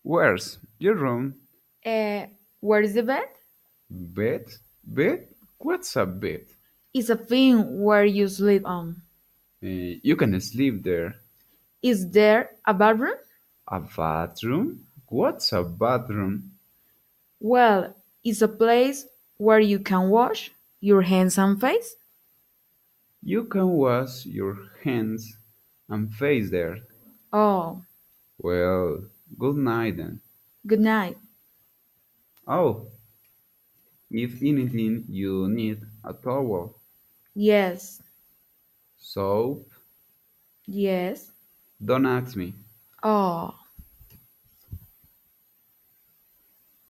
Where's your room? Uh, where is the bed? Bed? Bed? What's a bed? It's a thing where you sleep on. You can sleep there. Is there a bathroom? A bathroom? What's a bathroom? Well, it's a place where you can wash your hands and face. You can wash your hands and face there. Oh, Well, good night then. good night. Oh, if anything, you need a towel, Yes, soap. yes. Don't ask me. Oh.